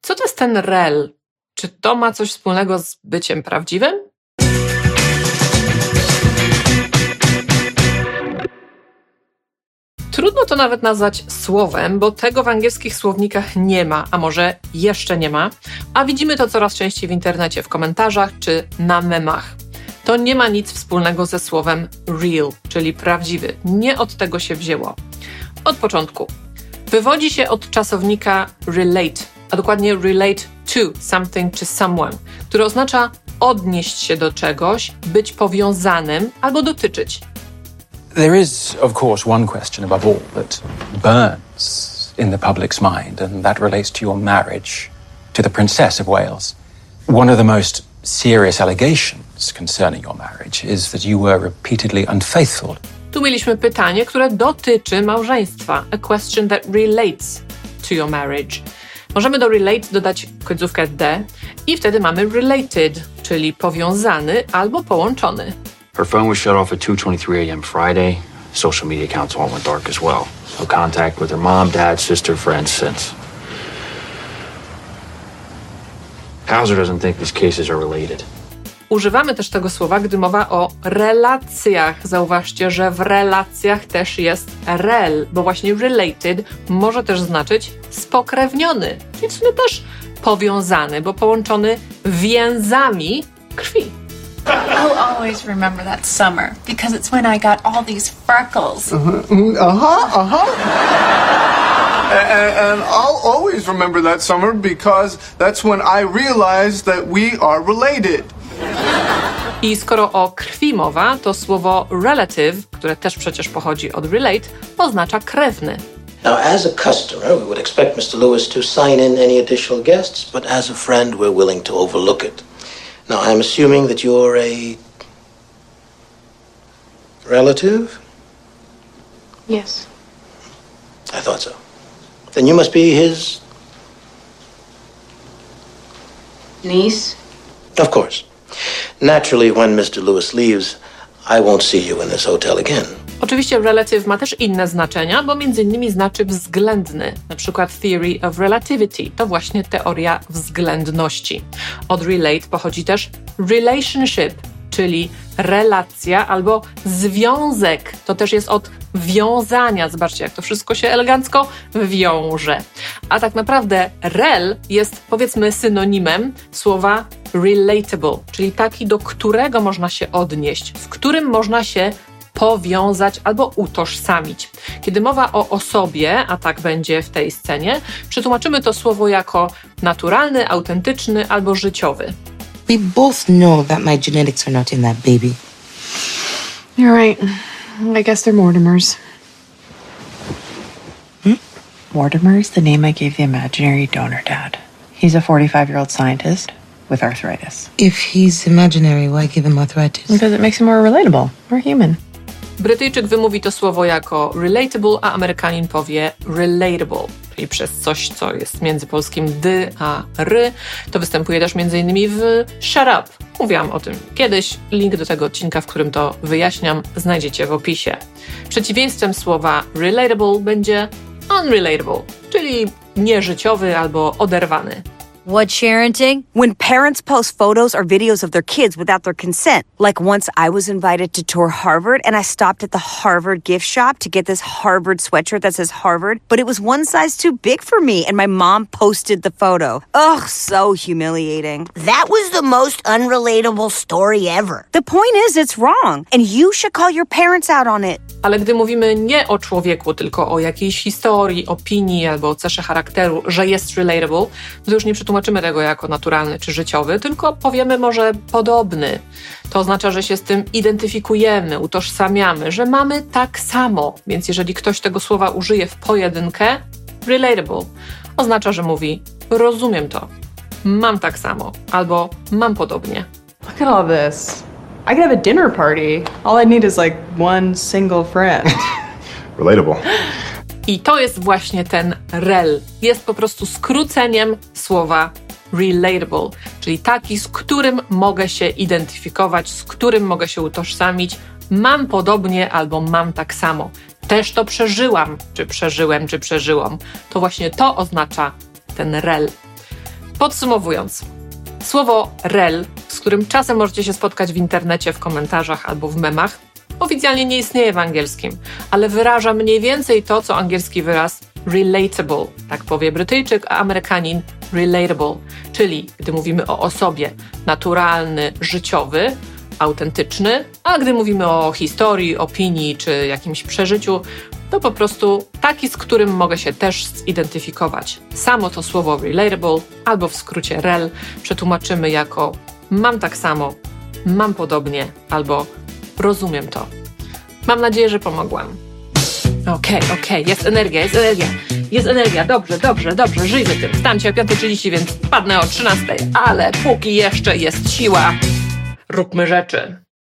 Co to jest ten rel? Czy to ma coś wspólnego z byciem prawdziwym? Trudno to nawet nazwać słowem, bo tego w angielskich słownikach nie ma, a może jeszcze nie ma, a widzimy to coraz częściej w internecie, w komentarzach czy na memach. To nie ma nic wspólnego ze słowem real, czyli prawdziwy. Nie od tego się wzięło. Od początku. Wywodzi się od czasownika relate, a dokładnie relate to something czy someone, który oznacza odnieść się do czegoś, być powiązanym albo dotyczyć. There is, of course, one question above all that burns in the public's mind, and that relates to your marriage to the Princess of Wales. One of the most serious allegations concerning your marriage is that you were repeatedly unfaithful. Tu mieliśmy pytanie, które dotyczy małżeństwa. A question that relates to your marriage. Możemy do relate dodać końcówkę d i wtedy mamy related, czyli powiązany albo połączony. Her phone was shut off at 2:23 a.m. Friday. Social media accounts all went dark as well. No contact with her mom, dad, sister, friends since. Hauser doesn't think these cases are related. Używamy też tego słowa, gdy mowa o relacjach. Zauważcie, że w relacjach też jest rel, bo właśnie related może też znaczyć spokrewniony, czyli w sumie też powiązany, bo połączony więzami krwi. I'll always remember that summer because it's when I got all these freckles. And I'll always remember that summer because that's when I realized that we are related. I skoro o krwi mowa, to słowo relative, które też przecież pochodzi od relate, oznacza krewny. Now, as a customer, we would expect Mr. Lewis to sign in any additional guests, but as a friend, we're willing to overlook it. Now, I'm assuming that you're a relative? Yes. I thought so. Then you must be his... Niece? Of course. Naturally, when Mr. Lewis leaves, I won't see you in this hotel again. Oczywiście relative ma też inne znaczenia, bo między innymi znaczy względny. Na przykład theory of relativity to właśnie teoria względności. Od relate pochodzi też relationship, czyli relacja albo związek. To też jest od wiązania. Zobaczcie, jak to wszystko się elegancko wiąże. A tak naprawdę rel jest, powiedzmy, synonimem słowa relatable, czyli taki, do którego można się odnieść, z którym można się powiązać albo utożsamić. Kiedy mowa o osobie, a tak będzie w tej scenie, przetłumaczymy to słowo jako naturalny, autentyczny albo życiowy. We both know that my genetics are not in that baby. You're right. I guess they're Mortimers. Mortimer's the name I gave the imaginary donor dad. He's a 45-year-old scientist with arthritis. If he's imaginary, why give him arthritis? Because it makes him more relatable, more human. Brytyjczyk wymówi to słowo jako relatable, a Amerykanin powie relatable, czyli przez coś, co jest między polskim dy a ry. To występuje też m.in. w shut up. Mówiłam o tym kiedyś. Link do tego odcinka, w którym to wyjaśniam, znajdziecie w opisie. Przeciwieństwem słowa relatable będzie unrelatable, czyli nieżyciowy albo oderwany. What's sharenting? When parents post photos or videos of their kids without their consent. Like once I was invited to tour Harvard and I stopped at the Harvard gift shop to get this Harvard sweatshirt that says Harvard, but it was one size too big for me and my mom posted the photo. Ugh, so humiliating. That was the most unrelatable story ever. The point is it's wrong and you should call your parents out on it. Ale gdy mówimy nie o człowieku, tylko o jakiejś historii, opinii albo o cesze charakteru, że jest relatable, to już nie przetłumaczymy tego jako naturalny czy życiowy, tylko powiemy może podobny. To oznacza, że się z tym identyfikujemy, utożsamiamy, że mamy tak samo. Więc jeżeli ktoś tego słowa użyje w pojedynkę, relatable oznacza, że mówi rozumiem to, mam tak samo albo mam podobnie. Look at all this. I could have a dinner party. All I need is like one single friend. Relatable. I to jest właśnie ten rel. Jest po prostu skróceniem słowa relatable, czyli taki, z którym mogę się identyfikować, z którym mogę się utożsamić. Mam podobnie albo mam tak samo. Też to przeżyłam, czy przeżyłem, czy przeżyłam. To właśnie to oznacza ten rel. Podsumowując, słowo rel, z którym czasem możecie się spotkać w internecie, w komentarzach albo w memach, oficjalnie nie istnieje w angielskim, ale wyraża mniej więcej to, co angielski wyraz relatable, tak powie Brytyjczyk, a Amerykanin relatable, czyli gdy mówimy o osobie naturalny, życiowy, autentyczny, a gdy mówimy o historii, opinii czy jakimś przeżyciu, to po prostu taki, z którym mogę się też zidentyfikować. Samo to słowo relatable, albo w skrócie rel, przetłumaczymy jako mam tak samo, mam podobnie, albo rozumiem to. Mam nadzieję, że pomogłam. Okej, jest energia, dobrze, żyjmy tym. Wstałem się o 5:30, więc padnę o 13:00, ale póki jeszcze jest siła, róbmy rzeczy.